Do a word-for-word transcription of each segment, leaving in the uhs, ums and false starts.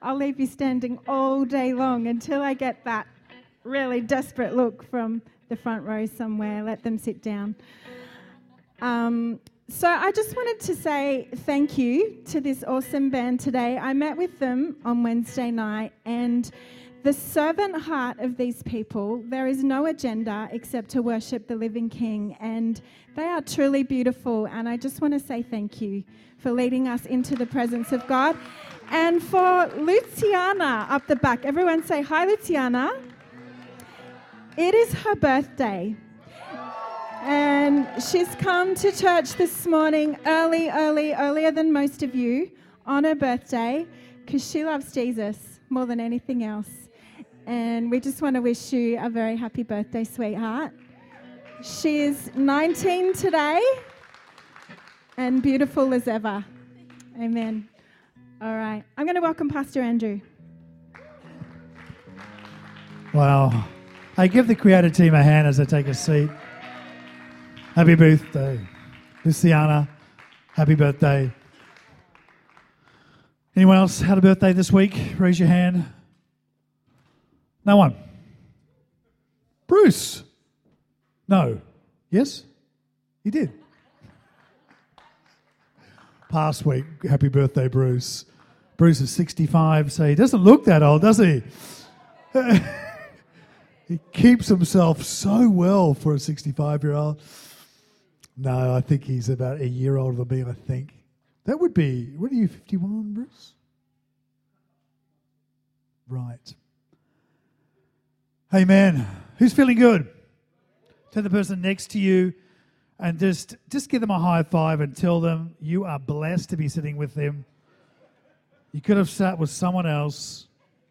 I'll leave you standing all day long until I get that really desperate look from the front row somewhere. Let them sit down. Um, so I just wanted to say thank you to this awesome band today. I met with them on Wednesday night, and the servant heart of these people, there is no agenda except to worship the living King, and they are truly beautiful, and I just want to say thank you for leading us into the presence of God. And for Luciana up the back, everyone say hi, Luciana. It is her birthday, and she's come to church this morning early, early, earlier than most of you on her birthday because she loves Jesus more than anything else. And we just want to wish you a very happy birthday, sweetheart. She's nineteen today and beautiful as ever. Amen. All right. I'm going to welcome Pastor Andrew. Wow. Hey, give the Creator team a hand as they take a seat. Happy birthday, Luciana. Happy birthday. Anyone else had a birthday this week? Raise your hand. No one. Bruce. No. Yes? He did. Past week. Happy birthday, Bruce. Bruce is sixty-five, so he doesn't look that old, does he? He keeps himself so well for a sixty-five-year-old. No, I think he's about a year older than me, I think. That would be, what are you, fifty-one, Bruce? Right. Amen. Who's feeling good? Tell the person next to you and just, just give them a high five and tell them you are blessed to be sitting with them. You could have sat with someone else.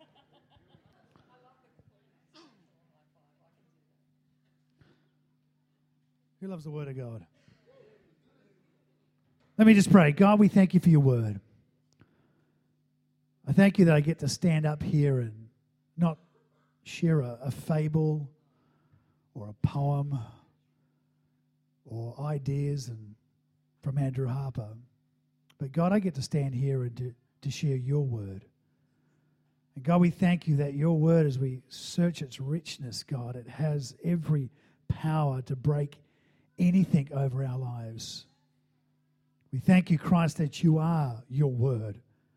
Who loves the Word of God? Let me just pray. God, we thank you for your Word. I thank you that I get to stand up here and not share a, a fable or a poem or ideas and from Andrew Harper. But God, I get to stand here and to, to share your Word. And God, we thank you that your Word, as we search its richness, God, it has every power to break anything over our lives. We thank you, Christ, that you are your Word.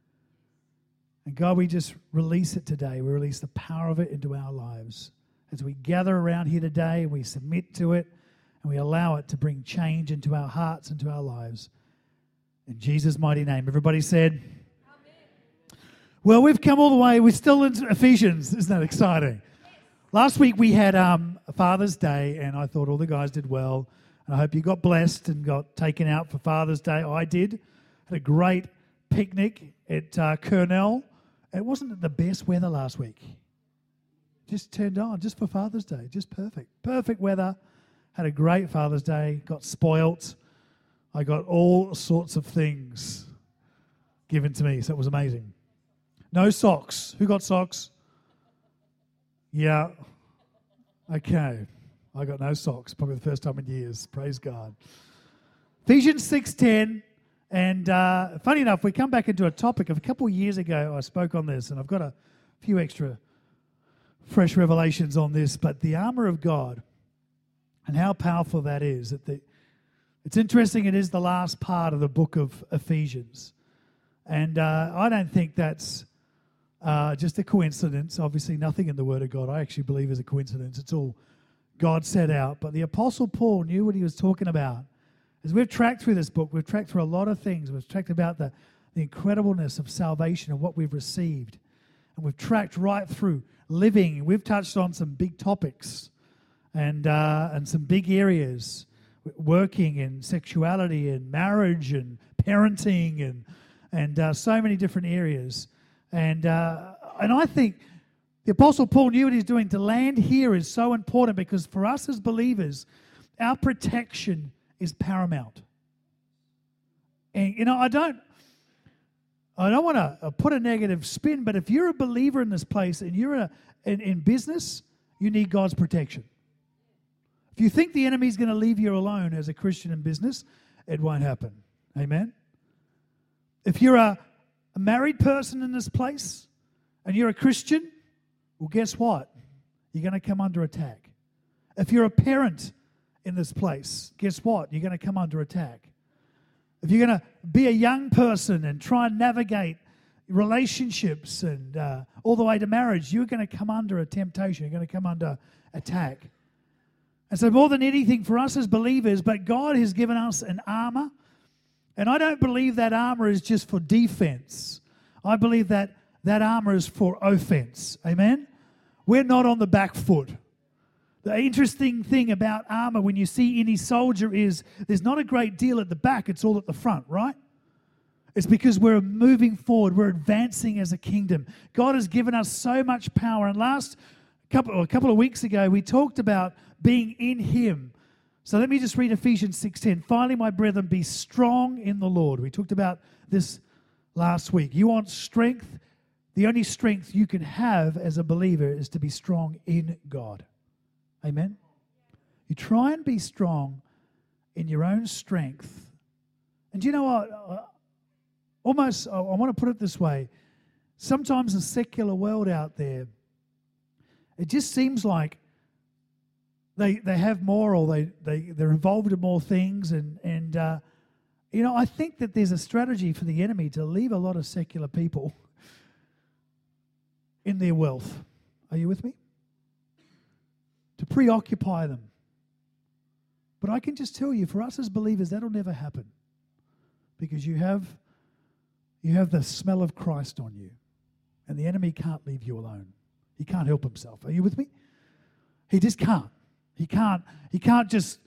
And God, we just release it today. We release the power of it into our lives. As we gather around here today and we submit to it and we allow it to bring change into our hearts and to our lives. In Jesus' mighty name. Everybody said, Amen. Well, we've come all the way. We're still in Ephesians. Isn't that exciting? Last week we had um, Father's Day, and I thought all the guys did well. And I hope you got blessed and got taken out for Father's Day. I did. Had a great picnic at uh, Kurnell. It wasn't the best weather last week. Just turned on, just for Father's Day. Just perfect. Perfect weather. Had a great Father's Day. Got spoilt. I got all sorts of things given to me, so it was amazing. No socks. Who got socks? Yeah. Okay. I got no socks. Probably the first time in years. Praise God. Ephesians six ten. And uh, funny enough, we come back into a topic of a couple of years ago. I spoke on this, and I've got a few extra fresh revelations on this. But the armor of God and how powerful that is. That the, it's interesting. It is the last part of the book of Ephesians. And uh, I don't think that's uh, just a coincidence. Obviously, nothing in the Word of God I actually believe is a coincidence. It's all God set out. But the Apostle Paul knew what he was talking about. As we've tracked through this book, we've tracked through a lot of things. We've tracked about the, the incredibleness of salvation and what we've received. And we've tracked right through living. We've touched on some big topics and uh, and some big areas. Working and sexuality and marriage and parenting and and uh, so many different areas. And uh, and I think the Apostle Paul knew what he's doing. To land here is so important because for us as believers, our protection is paramount. And, you know, I don't, I don't want to put a negative spin, but if you're a believer in this place and you're a, in, in business, you need God's protection. If you think the enemy's going to leave you alone as a Christian in business, it won't happen. Amen? If you're a, a married person in this place, and you're a Christian, well, guess what? You're going to come under attack. If you're a parent in this place, guess what? You're going to come under attack. If you're going to be a young person and try and navigate relationships and uh, all the way to marriage, you're going to come under a temptation. You're going to come under attack. And so more than anything for us as believers, but God has given us an armor. And I don't believe that armor is just for defense. I believe that that armor is for offense. Amen? We're not on the back foot. The interesting thing about armor when you see any soldier is there's not a great deal at the back. It's all at the front, right? It's because we're moving forward. We're advancing as a kingdom. God has given us so much power. And last couple, a couple of weeks ago, we talked about being in Him. So let me just read Ephesians six ten. Finally, my brethren, be strong in the Lord. We talked about this last week. You want strength? The only strength you can have as a believer is to be strong in God. Amen? You try and be strong in your own strength. And do you know what? Almost, I want to put it this way. Sometimes the secular world out there, it just seems like they they have more, or they, they, they're involved in more things. And, and uh, you know, I think that there's a strategy for the enemy to leave a lot of secular people in their wealth. Are you with me? To preoccupy them. But I can just tell you, for us as believers, that'll never happen. Because you have, you have the smell of Christ on you. And the enemy can't leave you alone. He can't help himself. Are you with me? He just can't. He can't, he can't just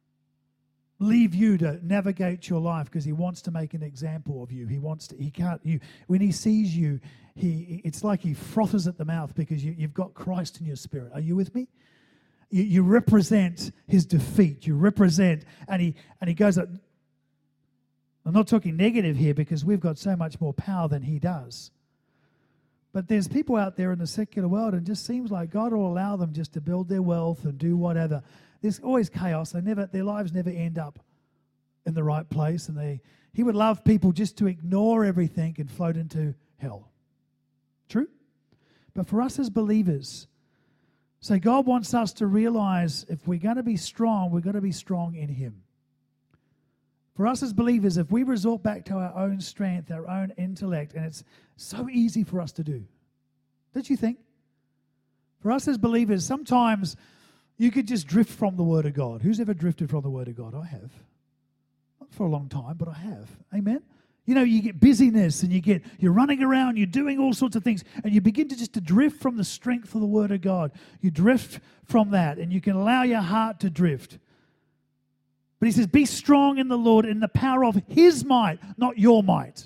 leave you to navigate your life because he wants to make an example of you. He wants to, he can't, you, when he sees you, he, it's like he frothers at the mouth because you, you've got Christ in your spirit. Are you with me? You, you represent his defeat. You represent, and he, and he goes, I'm not talking negative here because we've got so much more power than he does. But there's people out there in the secular world, and it just seems like God will allow them just to build their wealth and do whatever. There's always chaos. They never, their lives never end up in the right place. And they, he would love people just to ignore everything and float into hell. True? But for us as believers, so God wants us to realize if we're going to be strong, we're going to be strong in him. For us as believers, if we resort back to our own strength, our own intellect, and it's so easy for us to do. Don't you think? For us as believers, sometimes you could just drift from the Word of God. Who's ever drifted from the Word of God? I have. Not for a long time, but I have. Amen? You know, you get busyness and you get, you're running around, you're doing all sorts of things, and you begin to just to drift from the strength of the Word of God. You drift from that, and you can allow your heart to drift. But he says, be strong in the Lord in the power of his might, not your might.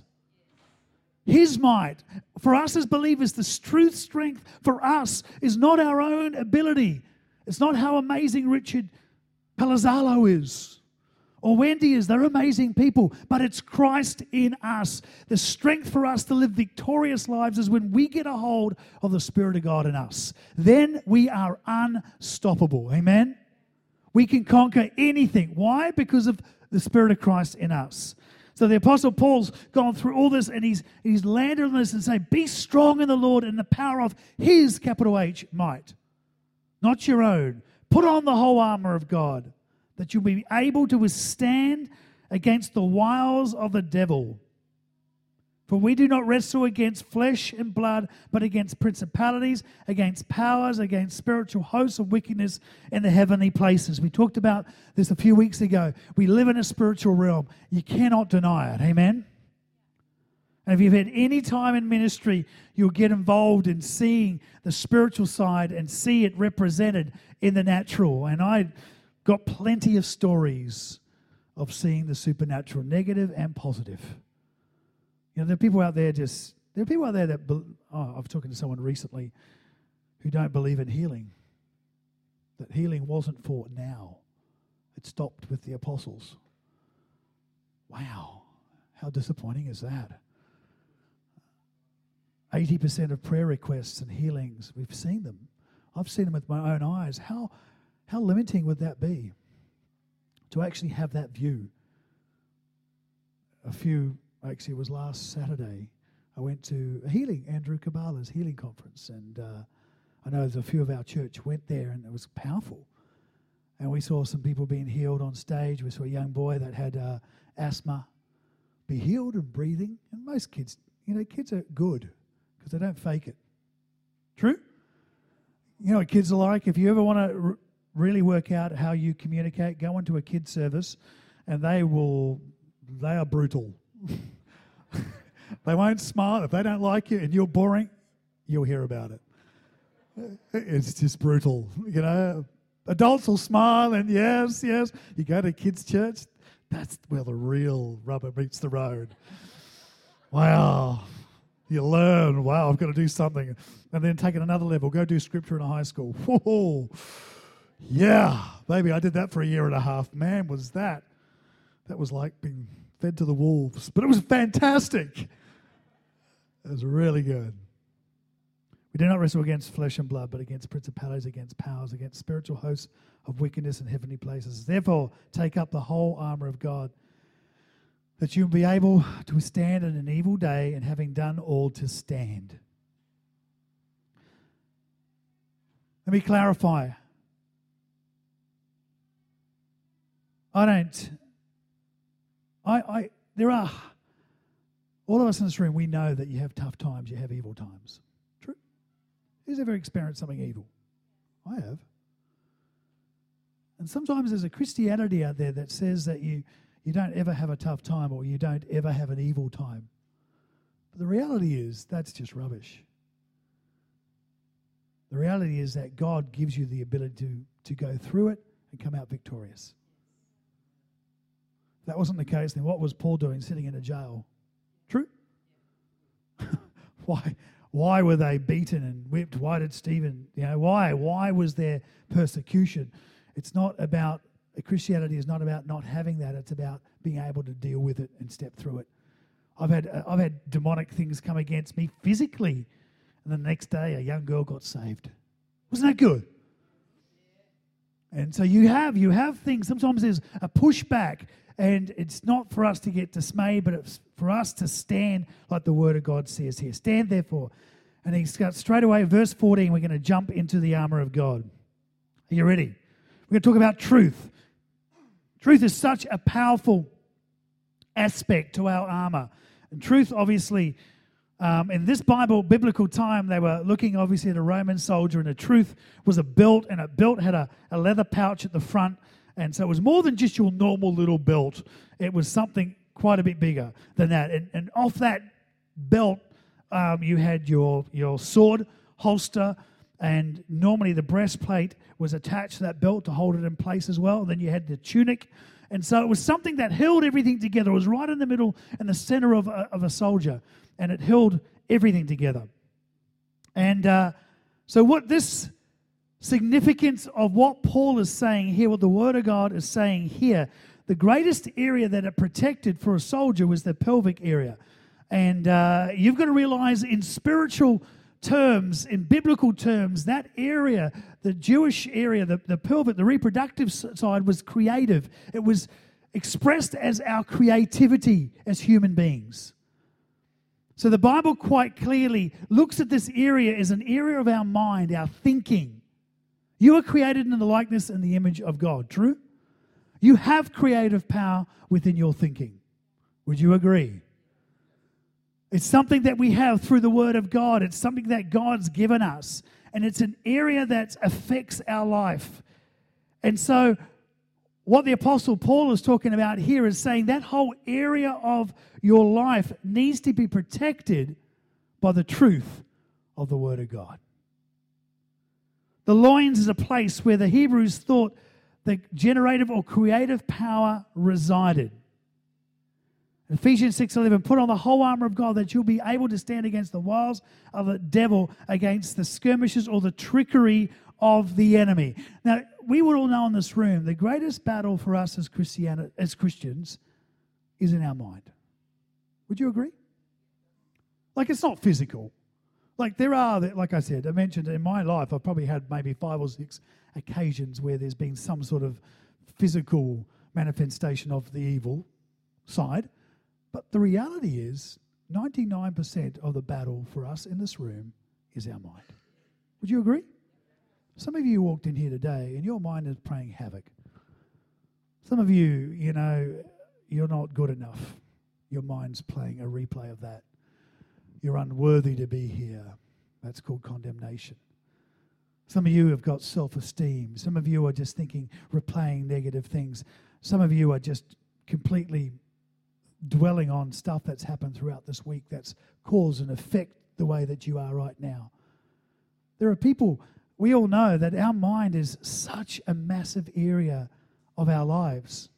His might. For us as believers, the truth strength for us is not our own ability. It's not how amazing Richard Palazzolo is or Wendy is. They're amazing people. But it's Christ in us. The strength for us to live victorious lives is when we get a hold of the Spirit of God in us. Then we are unstoppable. Amen? We can conquer anything. Why? Because of the Spirit of Christ in us. So the Apostle Paul's gone through all this and he's he's landed on this and saying, be strong in the Lord in the power of his, capital H, might. Not your own. Put on the whole armor of God that you'll be able to withstand against the wiles of the devil. For we do not wrestle against flesh and blood, but against principalities, against powers, against spiritual hosts of wickedness in the heavenly places. We talked about this a few weeks ago. We live in a spiritual realm. You cannot deny it. Amen? And if you've had any time in ministry, you'll get involved in seeing the spiritual side and see it represented in the natural. And I got plenty of stories of seeing the supernatural, negative and positive. You know, there are people out there just, there are people out there that, oh, I've talked to someone recently who don't believe in healing. That healing wasn't for now. It stopped with the apostles. Wow, how disappointing is that? eighty percent of prayer requests and healings, we've seen them. I've seen them with my own eyes. How, how limiting would that be to actually have that view? A few... Actually, it was last Saturday. I went to a healing, Andrew Kabbalah's healing conference, and uh, I know there's a few of our church went there, and it was powerful. And we saw some people being healed on stage. We saw a young boy that had uh, asthma be healed and breathing. And most kids, you know, kids are good because they don't fake it. True? You know what kids are like? If you ever want to r- really work out how you communicate, go into a kid's service and they will, they are brutal. They won't smile. If they don't like you and you're boring, you'll hear about it. It's just brutal, you know. Adults will smile and yes, yes. You go to kids' church, that's where the real rubber meets the road. Wow. You learn, wow, I've got to do something. And then take it another level, go do scripture in a high school. Whoa. Yeah, baby, I did that for a year and a half. Man, was that. That was like being fed to the wolves. But it was fantastic. It was really good. We do not wrestle against flesh and blood, but against principalities, against powers, against spiritual hosts of wickedness in heavenly places. Therefore, take up the whole armour of God, that you will be able to withstand in an evil day, and having done all, to stand. Let me clarify. I don't, I, I, there are, all of us in this room, we know that you have tough times, you have evil times. True? Who's ever experienced something evil? I have. And sometimes there's a Christianity out there that says that you, you don't ever have a tough time or you don't ever have an evil time. But the reality is that's just rubbish. The reality is that God gives you the ability to, to go through it and come out victorious. If that wasn't the case, then what was Paul doing sitting in a jail? True? Why? Why were they beaten and whipped? Why did Stephen, you know, why? Why was there persecution? It's not about, Christianity is not about not having that. It's about being able to deal with it and step through it. I've had uh, I've had demonic things come against me physically, and the next day a young girl got saved. Wasn't that good? And so you have you have things. Sometimes there's a pushback, and it's not for us to get dismayed, but it's for us to stand like the Word of God says here. Stand therefore. And he's got straight away, verse fourteen, we're going to jump into the armour of God. Are you ready? We're going to talk about truth. Truth is such a powerful aspect to our armour. And truth, obviously, um, in this Bible, biblical time, they were looking obviously at a Roman soldier, and a truth was a belt, and a belt had a, a leather pouch at the front. And so it was more than just your normal little belt. It was something quite a bit bigger than that. And, and off that belt, um, you had your, your sword holster, and normally the breastplate was attached to that belt to hold it in place as well. And then you had the tunic. And so it was something that held everything together. It was right in the middle and the center of a, of a soldier. And it held everything together. And uh, so what this significance of what Paul is saying here, what the Word of God is saying here, the greatest area that it protected for a soldier was the pelvic area. And uh, you've got to realize in spiritual terms, in biblical terms, that area, the Jewish area, the, the pelvic, the reproductive side was creative. It was expressed as our creativity as human beings. So the Bible quite clearly looks at this area as an area of our mind, our thinking. You are created in the likeness and the image of God, true? You have creative power within your thinking. Would you agree? It's something that we have through the Word of God. It's something that God's given us. And it's an area that affects our life. And so what the Apostle Paul is talking about here is saying that whole area of your life needs to be protected by the truth of the Word of God. The loins is a place where the Hebrews thought the generative or creative power resided. Ephesians six eleven, put on the whole armour of God that you'll be able to stand against the wiles of the devil, against the skirmishes or the trickery of the enemy. Now, we would all know in this room, the greatest battle for us as Christian, as Christians is in our mind. Would you agree? Like, it's not physical. Like, there are, like I said, I mentioned in my life, I've probably had maybe five or six occasions where there's been some sort of physical manifestation of the evil side. But the reality is, ninety-nine percent of the battle for us in this room is our mind. Would you agree? Some of you walked in here today and your mind is playing havoc. Some of you, you know, you're not good enough. Your mind's playing a replay of that. You're unworthy to be here. That's called condemnation. Some of you have got self-esteem. Some of you are just thinking, replaying negative things. Some of you are just completely dwelling on stuff that's happened throughout this week that's caused and affect the way that you are right now. There are people, we all know that our mind is such a massive area of our lives.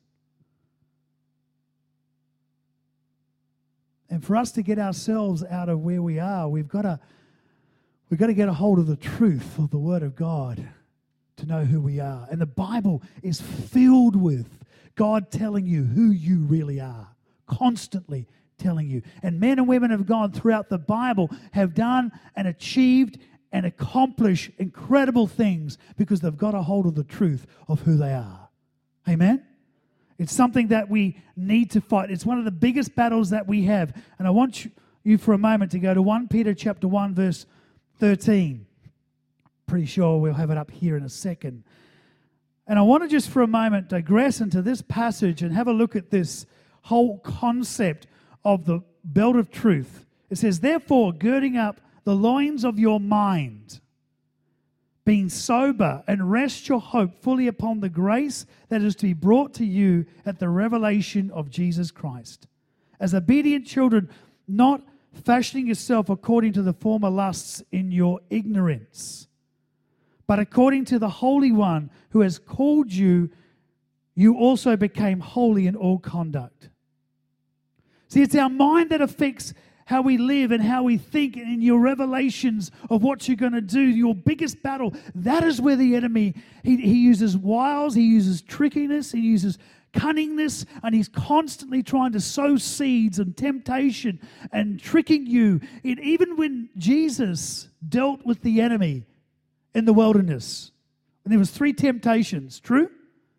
And for us to get ourselves out of where we are, we've got to we've got to get a hold of the truth of the Word of God to know who we are. And the Bible is filled with God telling you who you really are, constantly telling you. And men and women of God throughout the Bible have done and achieved and accomplished incredible things because they've got a hold of the truth of who they are. Amen? It's something that we need to fight. It's one of the biggest battles that we have. And I want you, you for a moment to go to First Peter chapter one, verse thirteen. Pretty sure we'll have it up here in a second. And I want to just for a moment digress into this passage and have a look at this whole concept of the belt of truth. It says, therefore, girding up the loins of your mind, being sober, and rest your hope fully upon the grace that is to be brought to you at the revelation of Jesus Christ. As obedient children, not fashioning yourself according to the former lusts in your ignorance, but according to the Holy One who has called you, you also became holy in all conduct. See, it's our mind that affects how we live and how we think, and in your revelations of what you're going to do, your biggest battle, that is where the enemy, he, he uses wiles, he uses trickiness, he uses cunningness, and he's constantly trying to sow seeds and temptation and tricking you. And even when Jesus dealt with the enemy in the wilderness, and there was three temptations, true?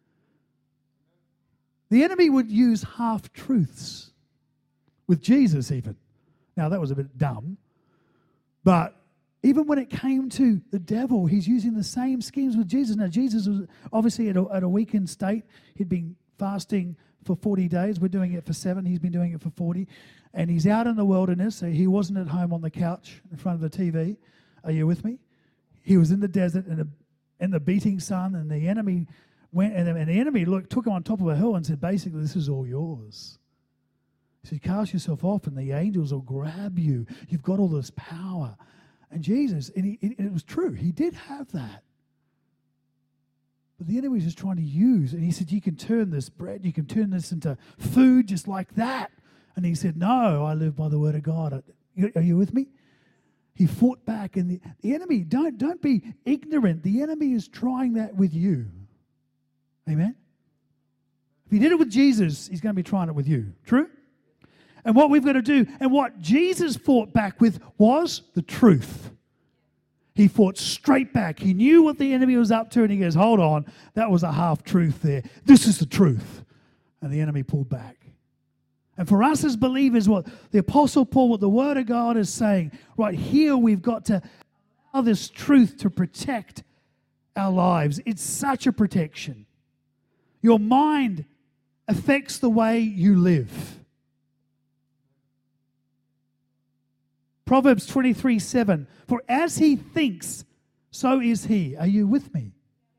The enemy would use half-truths with Jesus even. Now, that was a bit dumb, but even when it came to the devil, he's using the same schemes with Jesus. Now, Jesus was obviously at a, at a weakened state. He'd been fasting for forty days. We're doing it for seven. He's been doing it for forty. And he's out in the wilderness. So he wasn't at home on the couch in front of the T V. Are you with me? He was in the desert in, a, in the beating sun, and the enemy went, and the, and the enemy looked, took him on top of a hill and said, basically, this is all yours. He said, cast yourself off and the angels will grab you. You've got all this power. And Jesus, and, he, and it was true, he did have that. But the enemy was just trying to use, and he said, you can turn this bread, you can turn this into food just like that. And he said, no, I live by the word of God. Are you with me? He fought back, and the, the enemy, don't, don't be ignorant. The enemy is trying that with you. Amen? If he did it with Jesus, he's going to be trying it with you. True? And what we've got to do, and what Jesus fought back with was the truth. He fought straight back. He knew what the enemy was up to, and he goes, hold on, that was a half-truth there. This is the truth. And the enemy pulled back. And for us as believers, what the Apostle Paul, what the Word of God is saying, right here we've got to allow this truth to protect our lives. It's such a protection. Your mind affects the way you live. Proverbs twenty-three seven, for as he thinks, so is he. Are you with me?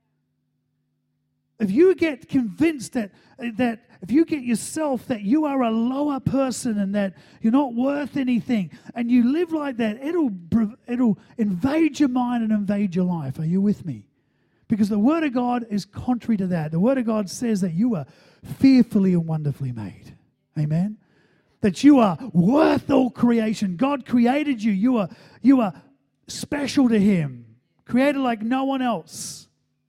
If you get convinced that, that if you get yourself that you are a lower person and that you're not worth anything, and you live like that, it'll, it'll invade your mind and invade your life. Are you with me? Because the Word of God is contrary to that. The Word of God says that you are fearfully and wonderfully made. Amen? That you are worth all creation. God created you. You are, you are special to Him. Created like no one else.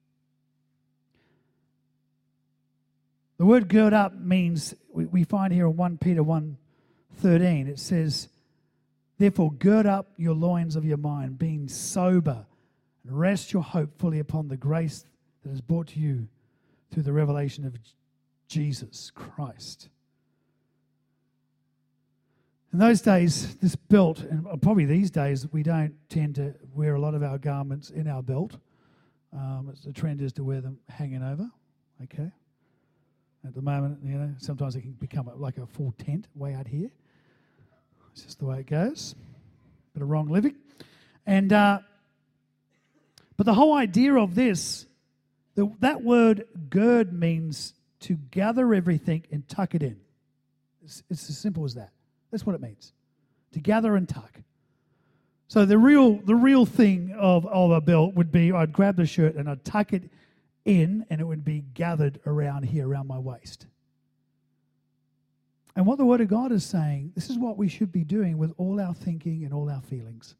The word gird up means, we, we find here in First Peter one thirteen, it says, therefore gird up your loins of your mind, being sober, and rest your hope fully upon the grace that is brought to you through the revelation of Jesus Christ. In those days, this belt, and probably these days, we don't tend to wear a lot of our garments in our belt. Um, it's the trend is to wear them hanging over, okay? At the moment, you know, sometimes it can become a, like a full tent way out here. It's just the way it goes. Bit of wrong living. And, uh, but the whole idea of this, the, that word gird means to gather everything and tuck it in. It's, it's as simple as that. That's what it means, to gather and tuck. So the real the real thing of, of a belt would be I'd grab the shirt and I'd tuck it in and it would be gathered around here, around my waist. And what the Word of God is saying, this is what we should be doing with all our thinking and all our feelings.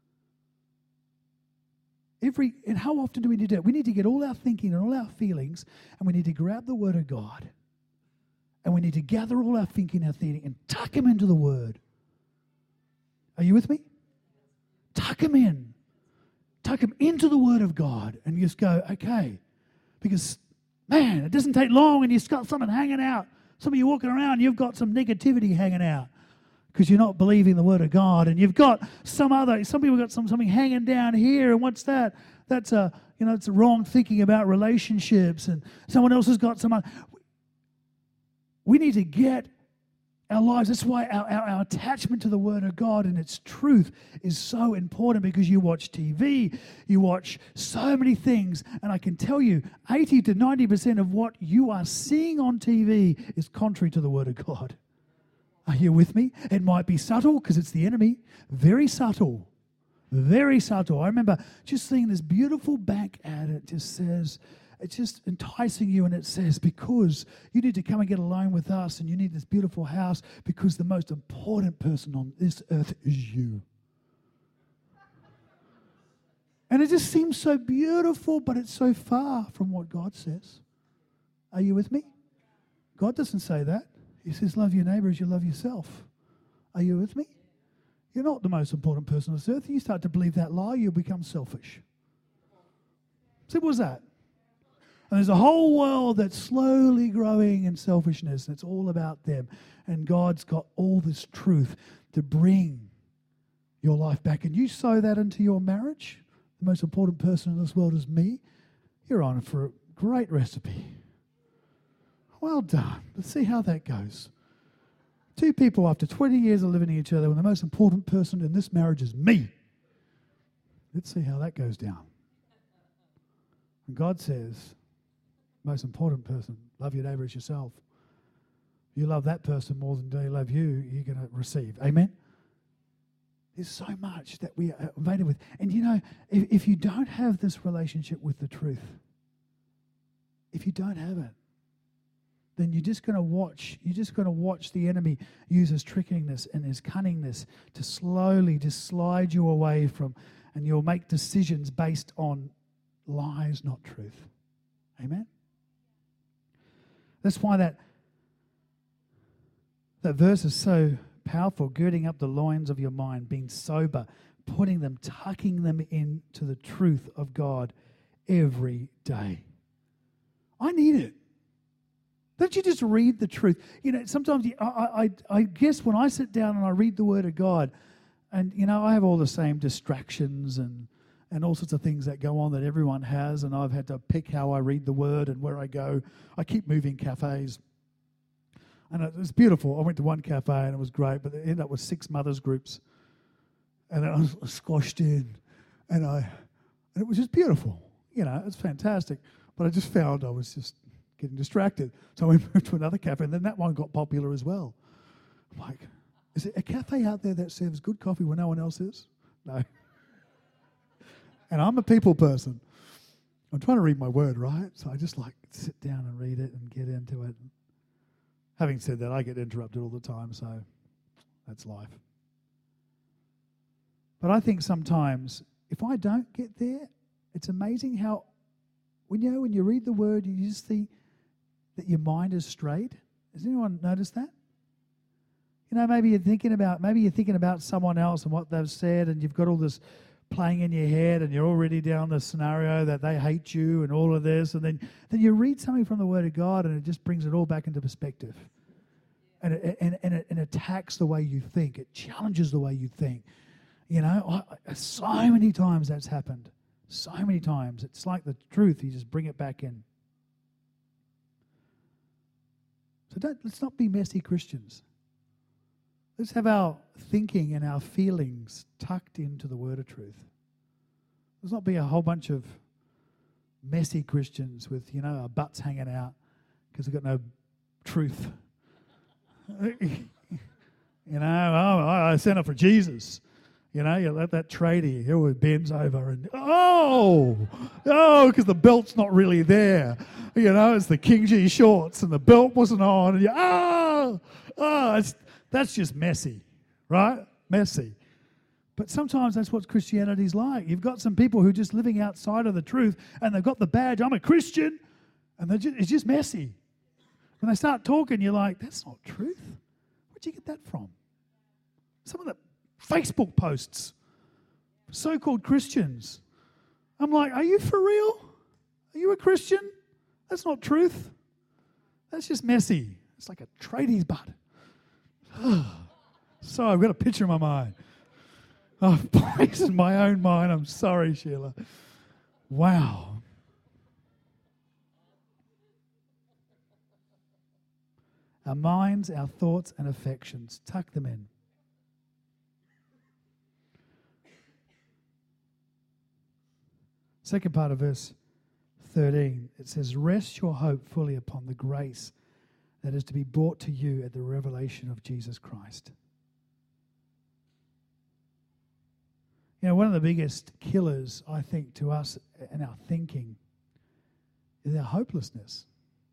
Every and how often do we need to do it? We need to get all our thinking and all our feelings and we need to grab the Word of God. And we need to gather all our thinking and our feeling and tuck them into the Word. Are you with me? Tuck them in. Tuck them into the Word of God and just go, okay. Because, man, it doesn't take long and you've got something hanging out. Some of you walking around, you've got some negativity hanging out because you're not believing the Word of God. And you've got some other, some people got some something hanging down here. And what's that? That's a, you know, it's a wrong thinking about relationships. And someone else has got some other. We need to get our lives. That's why our, our, our attachment to the Word of God and its truth is so important, because you watch T V, you watch so many things, and I can tell you eighty to ninety percent of what you are seeing on T V is contrary to the Word of God. Are you with me? It might be subtle because it's the enemy. Very subtle. Very subtle. I remember just seeing this beautiful back ad. It just says, it's just enticing you, and it says, because you need to come and get alone with us and you need this beautiful house because the most important person on this earth is you. And it just seems so beautiful, but it's so far from what God says. Are you with me? God doesn't say that. He says, love your neighbor as you love yourself. Are you with me? You're not the most important person on this earth. You start to believe that lie, you'll become selfish. Simple as that. And there's a whole world that's slowly growing in selfishness, and it's all about them. And God's got all this truth to bring your life back. And you sow that into your marriage, the most important person in this world is me, you're on for a great recipe. Well done. Let's see how that goes. Two people after twenty years of living with each other, when the most important person in this marriage is me. Let's see how that goes down. And God says, most important person, love your neighbor as yourself. You love that person more than they love you, you're going to receive. Amen? There's so much that we are invaded with. And you know, if, if you don't have this relationship with the truth, if you don't have it, then you're just going to watch, you're just going to watch the enemy use his trickiness and his cunningness to slowly just slide you away from, and you'll make decisions based on lies, not truth. Amen? That's why that, that verse is so powerful, girding up the loins of your mind, being sober, putting them, tucking them into the truth of God every day. I need it. Don't you just read the truth? You know, sometimes you, I, I, I guess when I sit down and I read the Word of God, and, you know, I have all the same distractions and and all sorts of things that go on that everyone has, and I've had to pick how I read the Word and where I go. I keep moving cafes. And it was beautiful. I went to one cafe and it was great, but it ended up with six mothers groups. And I was squashed in. And I, and it was just beautiful. You know, it's fantastic. But I just found I was just getting distracted. So I moved to another cafe, and then that one got popular as well. I'm like, is there a cafe out there that serves good coffee when no one else is? No. And I'm a people person. I'm trying to read my Word, right? So I just like sit down and read it and get into it. Having said that, I get interrupted all the time, so that's life. But I think sometimes if I don't get there, it's amazing how, when you know, when you read the Word, you just see that your mind is strayed. Has anyone noticed that? You know, maybe you're thinking about maybe you're thinking about someone else and what they've said, and you've got all this playing in your head, and you're already down the scenario that they hate you and all of this, and then, then you read something from the Word of God, and it just brings it all back into perspective. And it, and, and, it, and it attacks the way you think. It challenges the way you think. You know, I, so many times that's happened. So many times. It's like the truth. You just bring it back in. So don't, let's not be messy Christians. Let's have our thinking and our feelings tucked into the word of truth. Let's not be a whole bunch of messy Christians with, you know, our butts hanging out because we've got no truth. You know, oh, I sent it for Jesus. You know, you let that tradie who bends over and, oh, oh, because the belt's not really there. You know, it's the King G shorts and the belt wasn't on. And you, oh, oh, it's, that's just messy, right? Messy. But sometimes that's what Christianity's like. You've got some people who are just living outside of the truth and they've got the badge, I'm a Christian, and they're just, it's just messy. When they start talking, you're like, that's not truth. Where'd you get that from? Some of the Facebook posts, so-called Christians. I'm like, are you for real? Are you a Christian? That's not truth. That's just messy. It's like a tradie's butt. So I've got a picture in my mind. Oh, place in my own mind. I'm sorry, Sheila. Wow. Our minds, our thoughts, and affections. Tuck them in. Second part of verse thirteen, it says, rest your hope fully upon the grace that is to be brought to you at the revelation of Jesus Christ. You know, one of the biggest killers, I think, to us and our thinking is our hopelessness.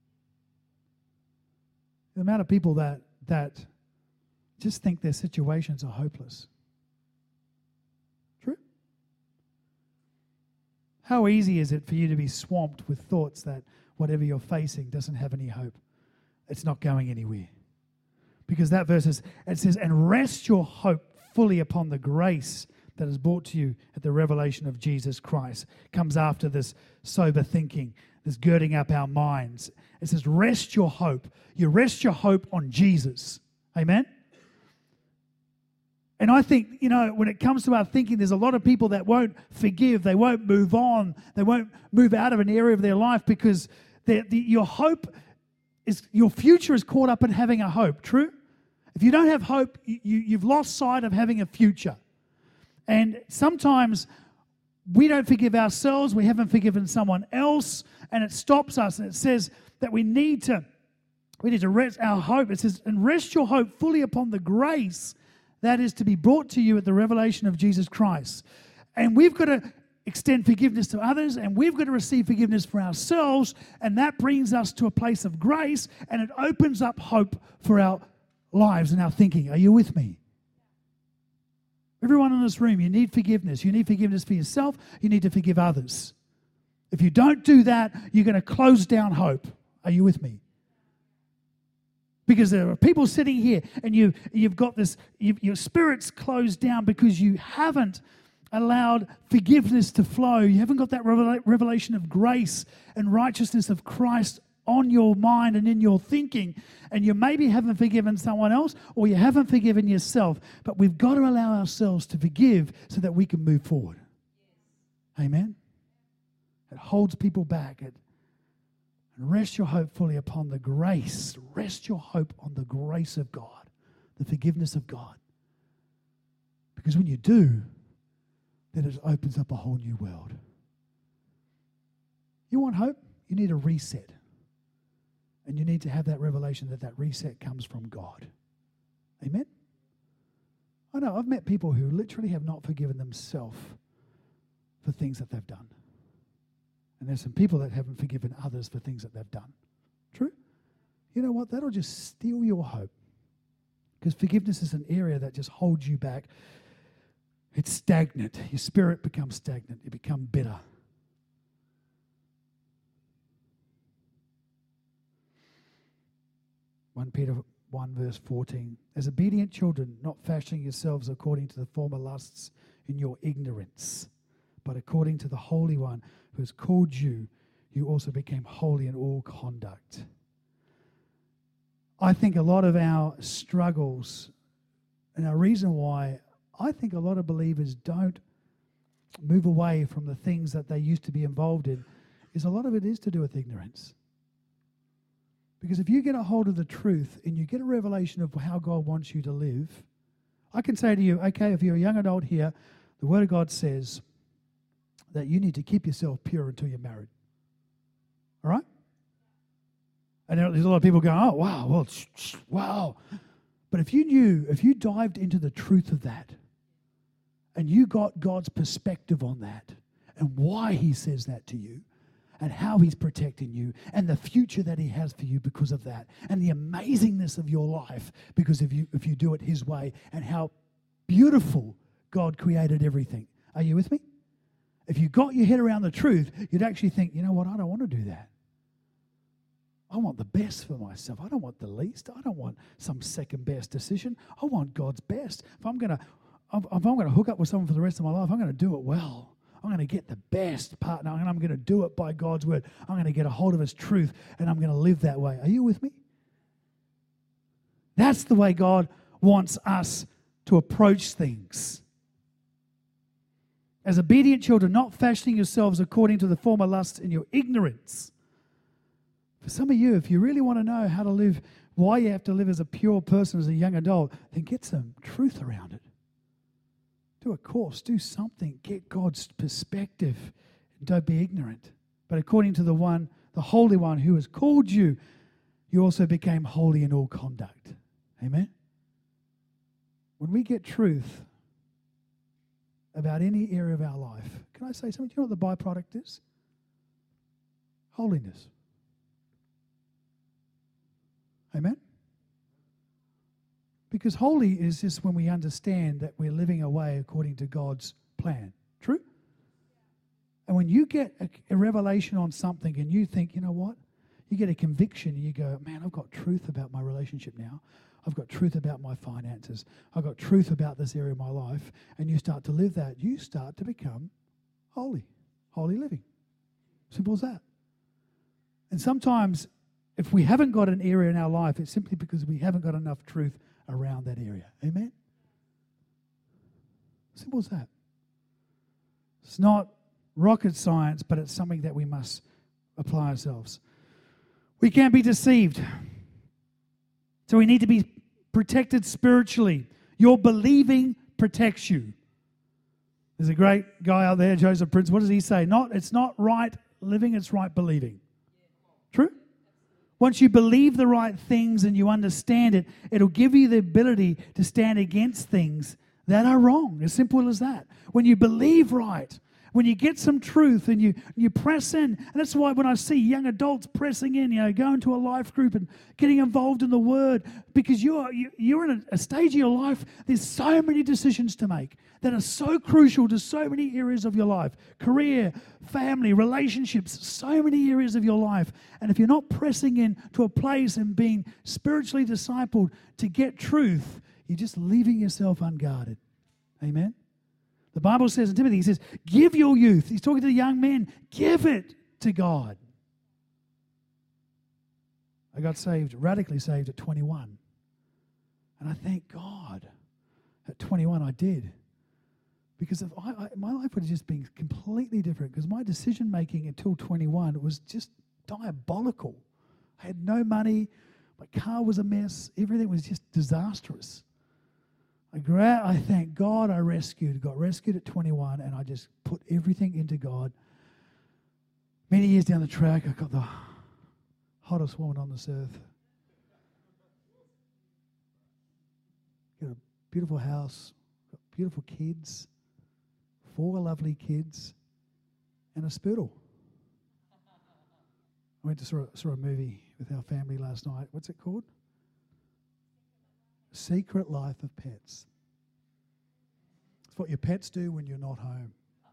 The amount of people that that just think their situations are hopeless. True? How easy is it for you to be swamped with thoughts that whatever you're facing doesn't have any hope? It's not going anywhere. Because that verse is, it says, and rest your hope fully upon the grace that is brought to you at the revelation of Jesus Christ. Comes after this sober thinking, this girding up our minds. It says, rest your hope. You rest your hope on Jesus. Amen? And I think, you know, when it comes to our thinking, there's a lot of people that won't forgive. They won't move on. They won't move out of an area of their life because the, your hope is, your future is caught up in having a hope. True? If you don't have hope, you, you've lost sight of having a future. And sometimes we don't forgive ourselves, we haven't forgiven someone else, and it stops us. And it says that we need to, we need to rest our hope. It says, and rest your hope fully upon the grace that is to be brought to you at the revelation of Jesus Christ. And we've got to extend forgiveness to others, and we've got to receive forgiveness for ourselves, and that brings us to a place of grace, and it opens up hope for our lives and our thinking. Are you with me? Everyone in this room, you need forgiveness. You need forgiveness for yourself. You need to forgive others. If you don't do that, you're going to close down hope. Are you with me? Because there are people sitting here and you, you've got this, you've, your spirit's closed down because you haven't allowed forgiveness to flow. You haven't got that revela- revelation of grace and righteousness of Christ on your mind and in your thinking, and you maybe haven't forgiven someone else or you haven't forgiven yourself, but we've got to allow ourselves to forgive so that we can move forward. Amen? It holds people back. It, and rest your hope fully upon the grace. Rest your hope on the grace of God, the forgiveness of God. Because when you do, then it opens up a whole new world. You want hope? You need a reset. And you need to have that revelation that that reset comes from God. Amen? I know, I've met people who literally have not forgiven themselves for things that they've done. And there's some people that haven't forgiven others for things that they've done. True? You know what? That'll just steal your hope. Because forgiveness is an area that just holds you back. It's stagnant. Your spirit becomes stagnant. You become bitter. First Peter one verse fourteen. As obedient children, not fashioning yourselves according to the former lusts in your ignorance, but according to the Holy One who has called you, you also became holy in all conduct. I think a lot of our struggles and our reason why I think a lot of believers don't move away from the things that they used to be involved in is a lot of it is to do with ignorance. Because if you get a hold of the truth and you get a revelation of how God wants you to live, I can say to you, okay, if you're a young adult here, the Word of God says that you need to keep yourself pure until you're married. All right? And there's a lot of people going, oh, wow, well, sh- sh- wow. But if you knew, if you dived into the truth of that, and you got God's perspective on that, and why he says that to you, and how he's protecting you, and the future that he has for you because of that, and the amazingness of your life because if you if you do it his way, and how beautiful God created everything. Are you with me? If you got your head around the truth, you'd actually think, you know what, I don't want to do that. I want the best for myself. I don't want the least. I don't want some second best decision. I want God's best. If I'm going to if I'm going to hook up with someone for the rest of my life, I'm going to do it well. I'm going to get the best partner, and I'm going to do it by God's word. I'm going to get a hold of his truth, and I'm going to live that way. Are you with me? That's the way God wants us to approach things. As obedient children, not fashioning yourselves according to the former lusts in your ignorance. For some of you, if you really want to know how to live, why you have to live as a pure person as a young adult, then get some truth around it. Do a course, do something, get God's perspective, and don't be ignorant. But according to the one, the Holy One who has called you, you also became holy in all conduct. Amen? When we get truth about any area of our life, can I say something? Do you know what the byproduct is? Holiness. Amen? Because holy is just when we understand that we're living a way according to God's plan. True? And when you get a, a revelation on something and you think, you know what? You get a conviction and you go, man, I've got truth about my relationship now. I've got truth about my finances. I've got truth about this area of my life. And you start to live that. You start to become holy. Holy living. Simple as that. And sometimes if we haven't got an area in our life, it's simply because we haven't got enough truth around that area. Amen? Simple as that. It's not rocket science, but it's something that we must apply ourselves. We can't be deceived. So we need to be protected spiritually. Your believing protects you. There's a great guy out there, Joseph Prince. What does he say? Not, it's not right living, it's right believing. True? Once you believe the right things and you understand it, it'll give you the ability to stand against things that are wrong. As simple as that. When you believe right, when you get some truth and you you press in, and that's why when I see young adults pressing in, you know, going to a life group and getting involved in the Word, because you're you, you're in a, a stage of your life. There's so many decisions to make that are so crucial to so many areas of your life: career, family, relationships, so many areas of your life. And if you're not pressing in to a place and being spiritually discipled to get truth, you're just leaving yourself unguarded. Amen. The Bible says in Timothy, he says, give your youth. He's talking to the young men. Give it to God. I got saved, radically saved at twenty-one. And I thank God at twenty-one I did. Because if I, I, my life would have just been completely different, because my decision-making until twenty-one was just diabolical. I had no money. My car was a mess. Everything was just disastrous. I, gra- I thank God I rescued, got rescued at twenty-one, and I just put everything into God. Many years down the track, I got the hottest woman on this earth. Got a beautiful house, got beautiful kids, four lovely kids, and a spoodle. I went to saw a, saw a movie with our family last night. What's it called? Secret Life of Pets. It's what your pets do when you're not home.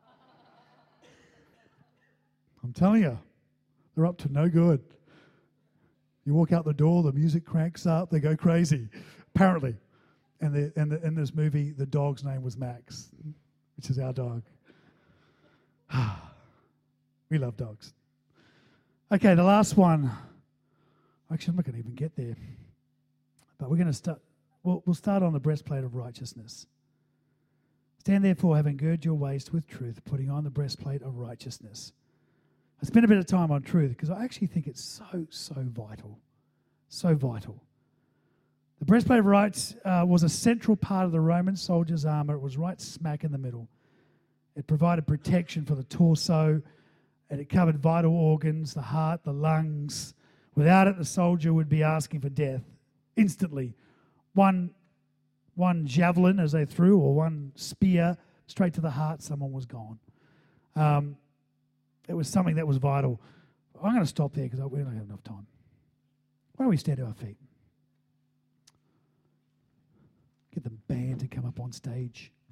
I'm telling you, they're up to no good. You walk out the door, the music cranks up, they go crazy, apparently. And, the, and the, in this movie, the dog's name was Max, which is our dog. We love dogs. Okay, the last one. Actually, I'm not going to even get there. But we're going to start, we'll, we'll start on the breastplate of righteousness. Stand therefore, having girded your waist with truth, putting on the breastplate of righteousness. I spent a bit of time on truth because I actually think it's so, so vital. So vital. The breastplate of rights uh, was a central part of the Roman soldier's armour. It was right smack in the middle. It provided protection for the torso, and it covered vital organs, the heart, the lungs. Without it, the soldier would be asking for death instantly. One, one javelin as they threw, or one spear straight to the heart, someone was gone. Um, it was something that was vital. I'm going to stop there because we don't have enough time. Why don't we stand to our feet? Get the band to come up on stage.